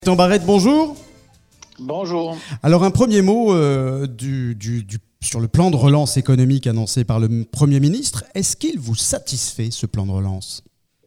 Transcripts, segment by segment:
Gaëtan Barrette, bonjour. Bonjour. Alors un premier mot sur le plan de relance économique annoncé par le Premier ministre. Est-ce qu'il vous satisfait ce plan de relance?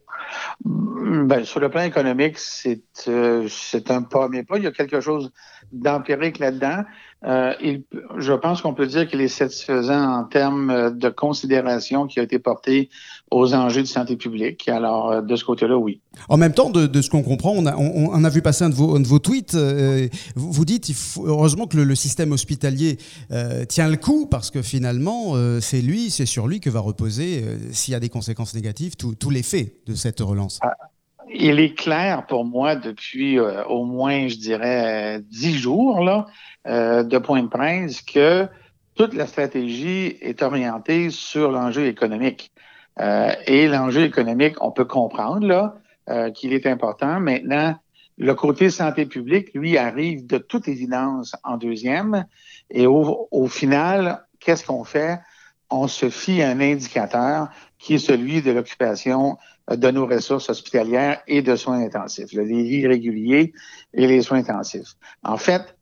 Sur le plan économique, c'est un premier pas. Il y a quelque chose d'empirique là-dedans. Je pense qu'on peut dire qu'il est satisfaisant en termes de considération qui a été portée aux enjeux de santé publique. Alors, de ce côté-là, oui. En même temps, de ce qu'on comprend, on a vu passer un de vos tweets. Vous dites heureusement que le système hospitalier tient le coup parce que finalement, c'est sur lui que va reposer, s'il y a des conséquences négatives, tout l'effet de cette relance. Il est clair pour moi depuis au moins, je dirais, 10 jours là, de point de presse que toute la stratégie est orientée sur l'enjeu économique. Et l'enjeu économique, on peut comprendre là qu'il est important. Maintenant, le côté santé publique, lui, arrive de toute évidence en deuxième. Et au final, qu'est-ce qu'on fait? On se fie à un indicateur qui est celui de l'occupation de nos ressources hospitalières et de soins intensifs, les lits réguliers et les soins intensifs. En fait,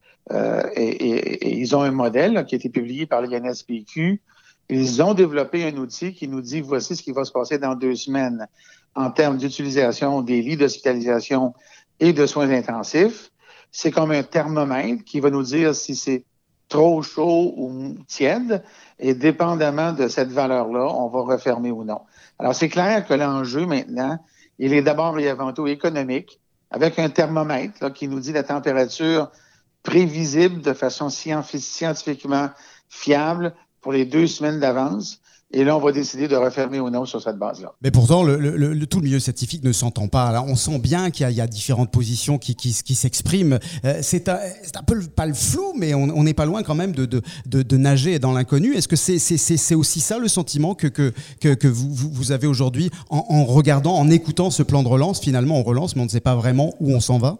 ils ont un modèle là, qui a été publié par l'INSPQ. Ils ont développé un outil qui nous dit voici ce qui va se passer dans 2 semaines en termes d'utilisation des lits d'hospitalisation et de soins intensifs. C'est comme un thermomètre qui va nous dire si c'est trop chaud ou tiède, et dépendamment de cette valeur-là, on va refermer ou non. Alors, c'est clair que l'enjeu maintenant, il est d'abord et avant tout économique, avec un thermomètre là, qui nous dit la température prévisible de façon scientifiquement fiable pour les 2 semaines d'avance. Et là, on va décider de refermer ou non sur cette base-là. Mais pourtant, tout le milieu scientifique ne s'entend pas. Alors, on sent bien qu'il y a différentes positions qui s'expriment. C'est un peu pas le flou, mais on n'est pas loin quand même de nager dans l'inconnu. Est-ce que c'est aussi ça le sentiment que vous avez aujourd'hui en regardant, en écoutant ce plan de relance? Finalement, on relance, mais on ne sait pas vraiment où on s'en va?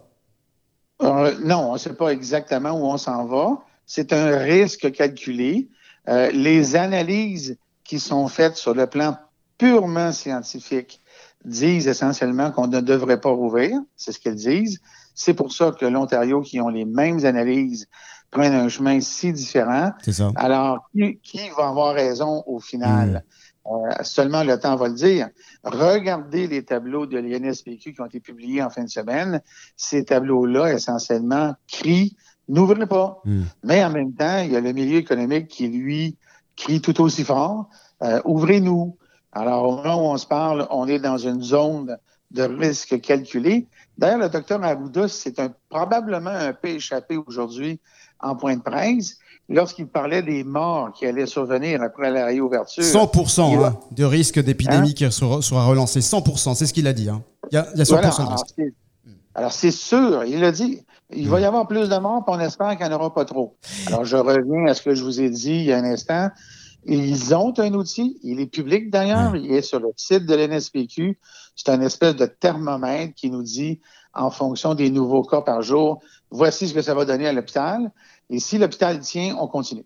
Non, on ne sait pas exactement où on s'en va. C'est un risque calculé. Les analyses qui sont faites sur le plan purement scientifique disent essentiellement qu'on ne devrait pas rouvrir. C'est ce qu'elles disent. C'est pour ça que l'Ontario, qui ont les mêmes analyses, prennent un chemin si différent. C'est ça. Alors, qui va avoir raison au final? Seulement le temps va le dire. Regardez les tableaux de l'INSPQ qui ont été publiés en fin de semaine. Ces tableaux-là, essentiellement, crient « n'ouvrez pas ». Mais en même temps, il y a le milieu économique qui, lui, crie tout aussi fort, ouvrez-nous. Alors, au moment où on se parle, on est dans une zone de risque calculé. D'ailleurs, le docteur Arruda, c'est probablement un peu échappé aujourd'hui en point de presse, lorsqu'il parlait des morts qui allaient survenir après la réouverture. 100% de risque d'épidémie qui sera relancé. 100%, c'est ce qu'il a dit. Il y a 100% de risque. Alors, c'est sûr, il l'a dit. Il va y avoir plus de morts, puis on espère qu'il n'y en aura pas trop. Alors, je reviens à ce que je vous ai dit il y a un instant. Ils ont un outil, il est public d'ailleurs, il est sur le site de l'NSPQ. C'est un espèce de thermomètre qui nous dit, en fonction des nouveaux cas par jour, voici ce que ça va donner à l'hôpital. Et si l'hôpital tient, on continue.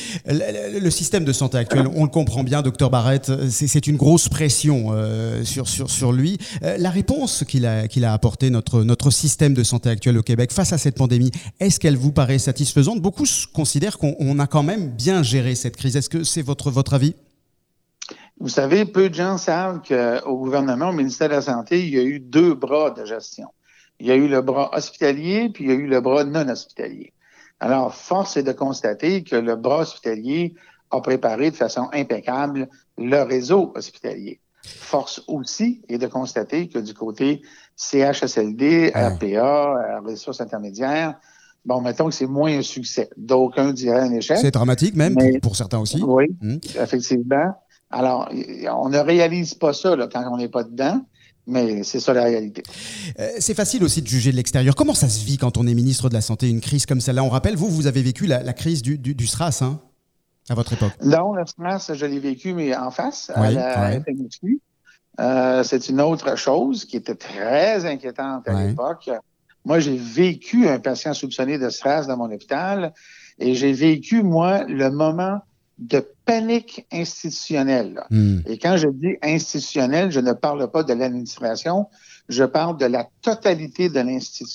Le système de santé actuel, on le comprend bien, docteur Barrette, c'est une grosse pression sur lui. La réponse qu'il a apportée, notre système de santé actuel au Québec face à cette pandémie, est-ce qu'elle vous paraît satisfaisante? Beaucoup considèrent qu'on a quand même bien géré cette crise. Est-ce que c'est votre avis? Vous savez, peu de gens savent qu'au gouvernement, au ministère de la Santé, il y a eu 2 bras de gestion. Il y a eu le bras hospitalier, puis il y a eu le bras non hospitalier. Alors, force est de constater que le bras hospitalier a préparé de façon impeccable le réseau hospitalier. Force aussi est de constater que du côté CHSLD, RPA, ressources intermédiaires, bon, mettons que c'est moins un succès. D'aucuns diraient un échec. C'est dramatique même, pour certains aussi. Oui, effectivement. Alors, on ne réalise pas ça là, quand on n'est pas dedans. Mais c'est ça la réalité. C'est facile aussi de juger de l'extérieur. Comment ça se vit quand on est ministre de la Santé, une crise comme celle-là? On rappelle, vous avez vécu la crise du SRAS à votre époque. Non, le SRAS, je l'ai vécu, mais en face, à la FMQ. C'est une autre chose qui était très inquiétante à l'époque. Moi, j'ai vécu un patient soupçonné de SRAS dans mon hôpital et j'ai vécu, moi, le moment de panique institutionnelle. Et quand je dis institutionnelle, je ne parle pas de l'administration, je parle de la totalité de l'institution.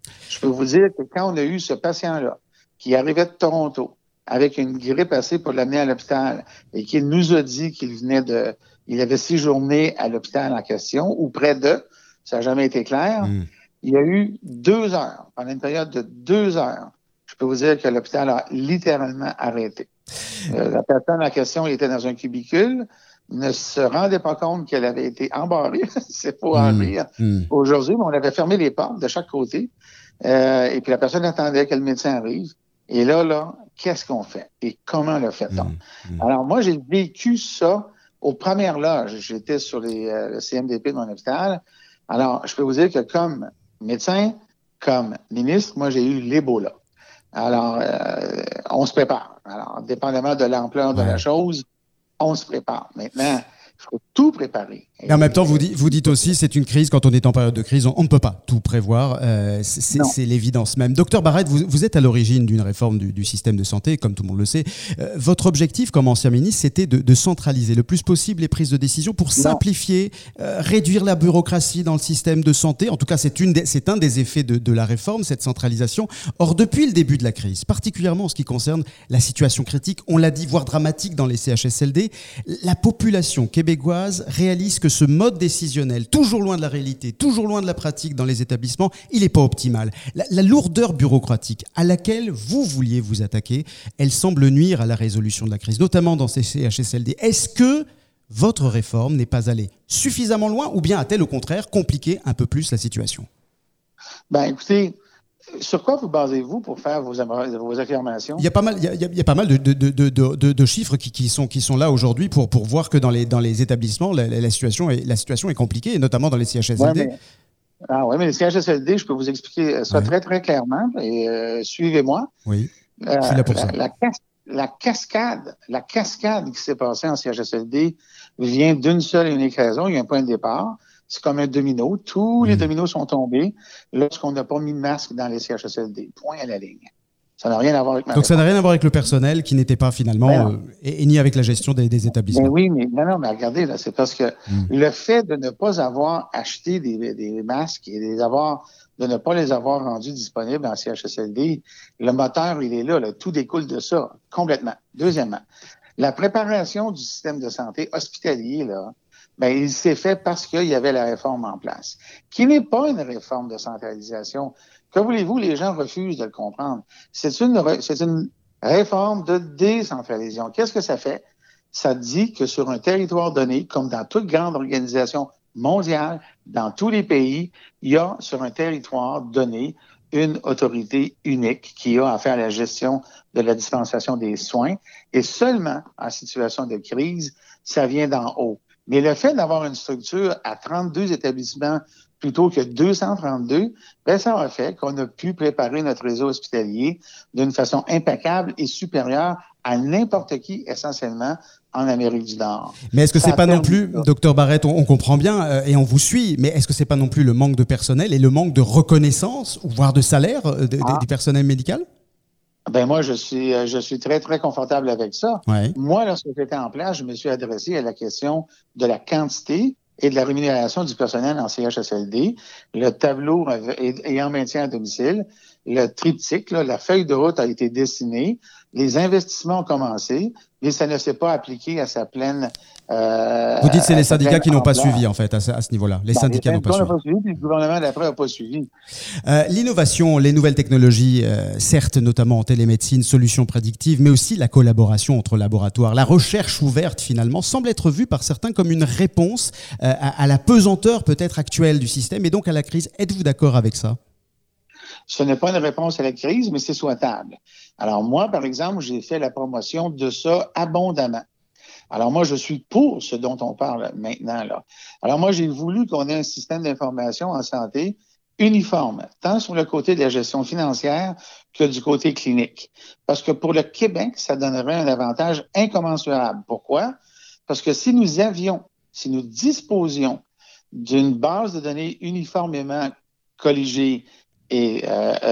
Je peux vous dire que quand on a eu ce patient-là qui arrivait de Toronto avec une grippe assez pour l'amener à l'hôpital et qu'il nous a dit il avait séjourné à l'hôpital en question ou près de, ça n'a jamais été clair. Il y a eu 2 heures, pendant une période de 2 heures, je peux vous dire que l'hôpital a littéralement arrêté. La personne en question était dans un cubicule, ne se rendait pas compte qu'elle avait été embarrée. C'est pour en rire. Aujourd'hui, on avait fermé les portes de chaque côté. Et puis la personne attendait que le médecin arrive. Et là, qu'est-ce qu'on fait? Et comment le fait-on? Alors, moi, j'ai vécu ça aux premières loges. J'étais sur le CMDP de mon hôpital. Alors, je peux vous dire que comme médecin, comme ministre, moi, j'ai eu l'Ebola. Alors, on se prépare. Alors, dépendamment de l'ampleur de la chose, on se prépare. Maintenant, il faut tout préparer. Et en même temps, vous dites aussi, c'est une crise. Quand on est en période de crise, on ne peut pas tout prévoir. C'est l'évidence même. Docteur Barrette, vous êtes à l'origine d'une réforme du système de santé, comme tout le monde le sait. Votre objectif, comme ancien ministre, c'était de centraliser le plus possible les prises de décision pour simplifier, réduire la bureaucratie dans le système de santé. En tout cas, c'est un des effets de la réforme, cette centralisation. Or, depuis le début de la crise, particulièrement en ce qui concerne la situation critique, on l'a dit, voire dramatique dans les CHSLD, la population québécoise réalise que ce mode décisionnel, toujours loin de la réalité, toujours loin de la pratique dans les établissements, il n'est pas optimal. La lourdeur bureaucratique à laquelle vous vouliez vous attaquer, elle semble nuire à la résolution de la crise, notamment dans ces CHSLD. Est-ce que votre réforme n'est pas allée suffisamment loin ou bien a-t-elle au contraire compliqué un peu plus la situation? Écoutez, sur quoi vous basez-vous pour faire vos affirmations? Il y a pas mal de chiffres qui sont là aujourd'hui pour voir que dans les établissements, la situation est compliquée, et notamment dans les CHSLD. Mais les CHSLD, je peux vous expliquer ça très, très clairement. Et suivez-moi. Oui, je suis là pour ça. La cascade qui s'est passée en CHSLD vient d'une seule et unique raison. Il y a un point de départ. C'est comme un domino. Tous les dominos sont tombés lorsqu'on n'a pas mis de masque dans les CHSLD. Point à la ligne. Ça n'a rien à voir avec Donc, ça n'a rien à voir avec le personnel qui n'était pas finalement, et ni avec la gestion des établissements. Oui, mais mais regardez, là, c'est parce que le fait de ne pas avoir acheté des masques et de ne pas les avoir rendus disponibles en CHSLD, le moteur, il est là, tout découle de ça, complètement. Deuxièmement, la préparation du système de santé hospitalier, là, il s'est fait parce qu'il y avait la réforme en place, qui n'est pas une réforme de centralisation. Que voulez-vous, les gens refusent de le comprendre. C'est une réforme de décentralisation. Qu'est-ce que ça fait? Ça dit que sur un territoire donné, comme dans toute grande organisation mondiale, dans tous les pays, il y a sur un territoire donné une autorité unique qui a à faire la gestion de la dispensation des soins. Et seulement en situation de crise, ça vient d'en haut. Mais le fait d'avoir une structure à 32 établissements plutôt que 232, ça a fait qu'on a pu préparer notre réseau hospitalier d'une façon impeccable et supérieure à n'importe qui, essentiellement, en Amérique du Nord. Mais est-ce que c'est pas non plus, docteur Barrette, on comprend bien et on vous suit, mais est-ce que c'est pas non plus le manque de personnel et le manque de reconnaissance, voire de salaire du personnel médical? Moi, je suis très, très confortable avec ça. Ouais. Moi, lorsque j'étais en place, je me suis adressé à la question de la quantité et de la rémunération du personnel en CHSLD, le tableau ayant maintien à domicile, le triptyque, la feuille de route a été dessinée, les investissements ont commencé, mais ça ne s'est pas appliqué à sa pleine... Vous dites que c'est les syndicats qui n'ont pas suivi, en fait, à ce niveau-là. Les syndicats n'ont pas suivi. Puis le gouvernement d'après n'a pas suivi. L'innovation, les nouvelles technologies, certes, notamment en télémédecine, solutions prédictives, mais aussi la collaboration entre laboratoires, la recherche ouverte, finalement, semble être vue par certains comme une réponse à la pesanteur peut-être actuelle du système et donc à la crise. Êtes-vous d'accord avec ça? Ce n'est pas une réponse à la crise, mais c'est souhaitable. Alors moi, par exemple, j'ai fait la promotion de ça abondamment. Alors moi, je suis pour ce dont on parle maintenant, là. Alors moi, j'ai voulu qu'on ait un système d'information en santé uniforme, tant sur le côté de la gestion financière que du côté clinique. Parce que pour le Québec, ça donnerait un avantage incommensurable. Pourquoi? Parce que si nous disposions d'une base de données uniformément colligée et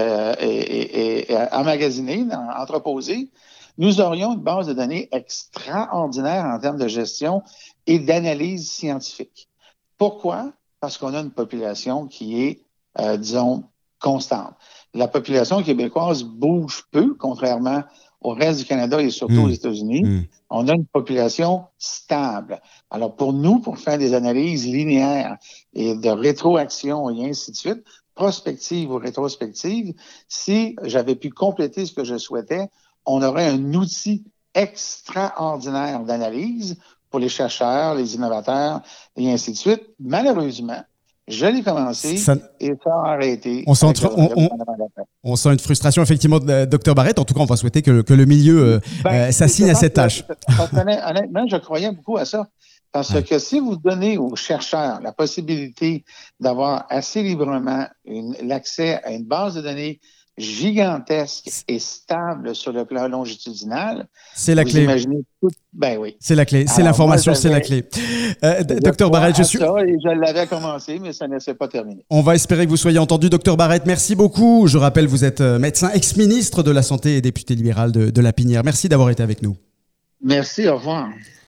emmagasinée, entreposée, nous aurions une base de données extraordinaire en termes de gestion et d'analyse scientifique. Pourquoi? Parce qu'on a une population qui est, constante. La population québécoise bouge peu, contrairement au reste du Canada et surtout aux États-Unis. On a une population stable. Alors, pour nous, pour faire des analyses linéaires et de rétroaction et ainsi de suite, prospective ou rétrospective, si j'avais pu compléter ce que je souhaitais, on aurait un outil extraordinaire d'analyse pour les chercheurs, les innovateurs et ainsi de suite. Malheureusement, je l'ai commencé et ça a arrêté. On sent une frustration effectivement de Dr Barrett. En tout cas, on va souhaiter que le milieu s'assigne à cette tâche. Honnêtement, je croyais beaucoup à ça. Parce que si vous donnez aux chercheurs la possibilité d'avoir assez librement l'accès à une base de données gigantesque et stable sur le plan longitudinal, c'est la clé. Imaginez tout, ben oui. C'est la clé. C'est l'information, c'est la clé. Dr Barrett, je l'avais commencé, mais ça ne s'est pas terminé. On va espérer que vous soyez entendu, Dr Barrett. Merci beaucoup. Je rappelle, vous êtes médecin, ex-ministre de la Santé et député libéral de Lapinière. Merci d'avoir été avec nous. Merci, au revoir.